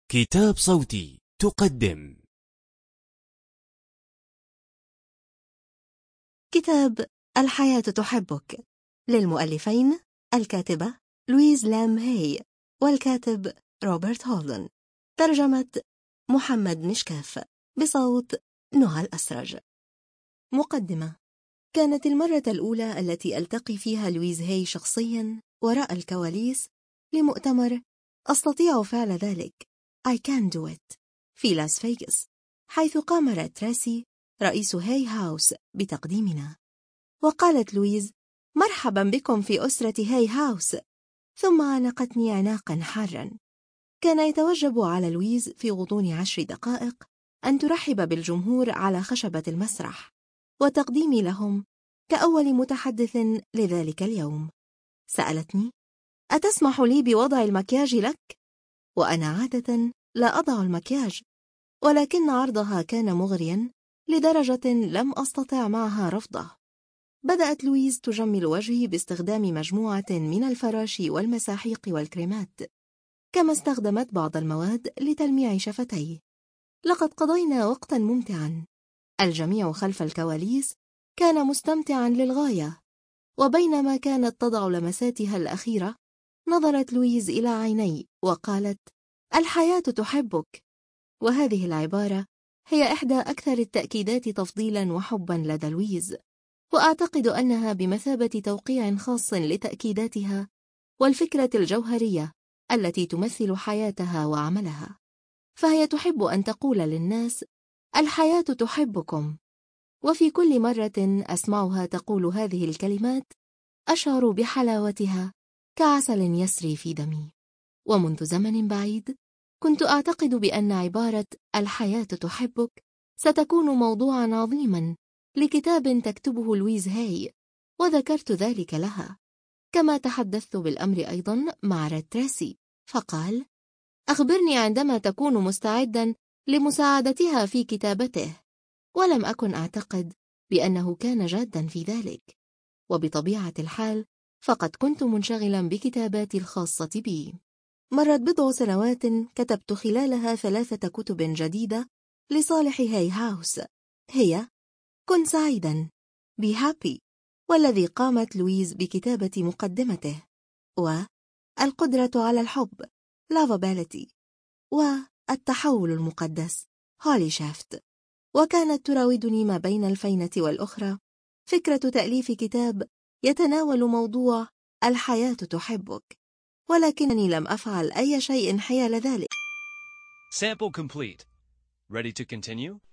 كتاب صوتي تقدم كتاب الحياة تحبك للمؤلفين الكاتبة لويز لام هاي والكاتب روبرت هولدن. ترجمة محمد مشكاف بصوت نهى الأسرج. مقدمة. كانت المرة الأولى التي ألتقي فيها لويز هاي شخصيا وراء الكواليس لمؤتمر أستطيع فعل ذلك I can do it في لاس فيغاس، حيث قام تراسي رئيس هاي هاوس بتقديمنا. وقالت لويز: مرحبا بكم في أسرة هاي هاوس. ثم عانقتني عناقا حارا. كان يتوجب على لويز في غضون 10 دقائق أن ترحب بالجمهور على خشبة المسرح وتقديمي لهم كأول متحدث لذلك اليوم. سألتني: أتسمح لي بوضع المكياج لك؟ وأنا عادة لا أضع المكياج، ولكن عرضها كان مغريا لدرجة لم أستطع معها رفضه. بدأت لويز تجمل وجهي باستخدام مجموعة من الفراشي والمساحيق والكريمات، كما استخدمت بعض المواد لتلميع شفتي. لقد قضينا وقتا ممتعا. الجميع خلف الكواليس كان مستمتعا للغاية. وبينما كانت تضع لمساتها الأخيرة، نظرت لويز إلى عيني وقالت: الحياة تحبك. وهذه العبارة هي إحدى أكثر التأكيدات تفضيلا وحبا لدى لويز، وأعتقد أنها بمثابة توقيع خاص لتأكيداتها والفكرة الجوهرية التي تمثل حياتها وعملها. فهي تحب أن تقول للناس: الحياة تحبكم. وفي كل مرة أسمعها تقول هذه الكلمات أشعر بحلاوتها كعسل يسري في دمي. ومنذ زمن بعيد كنت أعتقد بأن عبارة الحياة تحبك ستكون موضوعا عظيما لكتاب تكتبه لويز هاي، وذكرت ذلك لها. كما تحدثت بالأمر أيضا مع تراسي، فقال: أخبرني عندما تكون مستعدا لمساعدتها في كتابته. ولم أكن أعتقد بأنه كان جادا في ذلك، وبطبيعة الحال فقد كنت منشغلا بكتاباتي الخاصة بي. مرت 10 سنوات كتبت خلالها 3 كتب جديدة لصالح هاي هاوس، هي كن سعيدا Be happy، والذي قامت لويز بكتابة مقدمته، والقدرة على الحب Lovability، والتحول المقدس Holy Shift. وكانت تراودني ما بين الفينة والأخرى فكرة تأليف كتاب يتناول موضوع الحياة تحبك، ولكنني لم أفعل أي شيء حيال ذلك. Sample complete. Ready to continue?